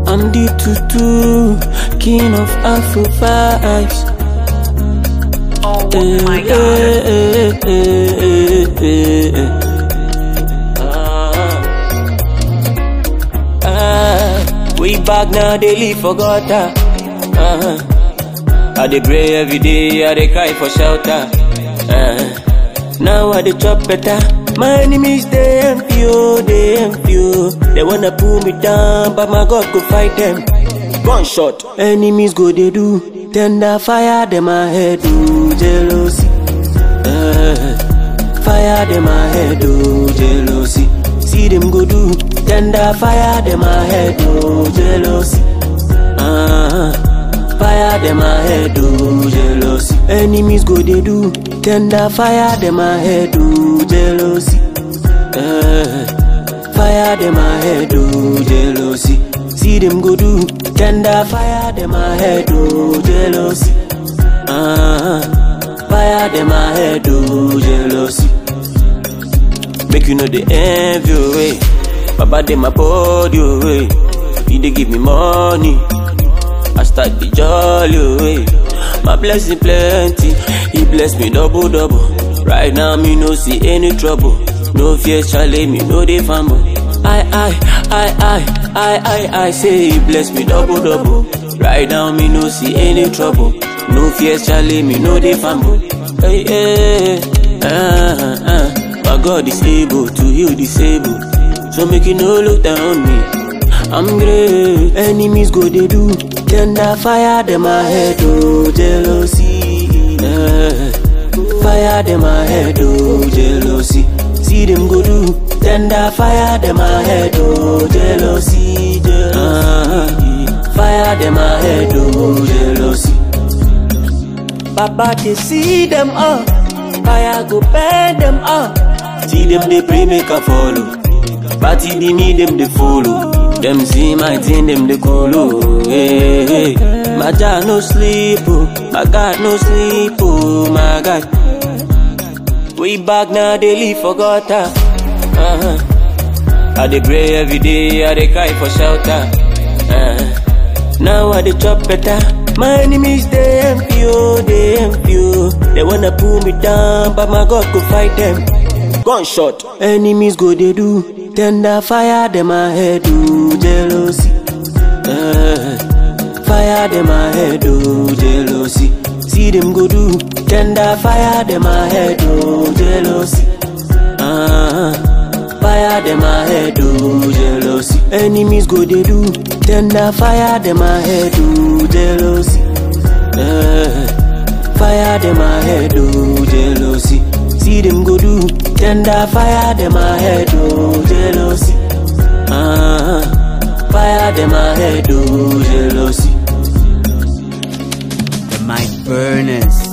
I'm the tutu, king of Afro vibes. Oh my God. We back now, they live for gutter. I dey pray every day, I dey cry for shelter. Now I dey chop better. My enemies they envy you, they envy you. They wanna pull me down, but my God go fight them. Gunshot, enemies go they do. Tender fire them my head, do jealousy. Fire them my head, do jealousy. See them go do. Tender fire them my head, do jealousy. Fire them my head, do jealousy. Enemies go they do. Tender fire them my head, do jealousy. Fire them my head, do jealousy. See them go do. Tender fire them my head, do jealousy. Fire them my head, do jealousy. Make you know the envy way. Baba dey my body away. He dey give me money. I start the jolly away. My blessing plenty. He bless me double. Right now me no see any trouble. No fear, Charlie, me no dey fumble. I say he bless me double. Right now me no see any trouble. No fear, Charlie, me no dey fumble. My God is able to heal disabled. So make you no look down on me. I'm great. Enemies go they do. Tender fire them my head, oh jealousy. Fire them my head, oh jealousy. See them go do. Tender fire them my head, oh jealousy. Fire them my head, oh jealousy. Papa they see them up. Fire go burn them up. See them they pray make a follow. Party they need them they follow. Them see my thing them they colo. Hey. My dad no sleep, oh. My God no sleep, oh my God. We back now, they live for gutter. I dey pray every day, I dey cry for shelter. Now I dey chop better. My enemies they envy you, they envy you. They wanna pull me down, but my God go fight them. Gunshot, enemies go they do. Tender fire them my head, do jealousy. Fire them my head, do jealousy. See them go do. Tender fire them my head, do jealousy. Fire them my head, do jealousy. Enemies go they do. Tender fire them my head, do jealousy. Fire them my head, do jealousy. See them go do. Tender fire them my head, do jealousy. Fire them my head, do jealousy. The Mic Burners.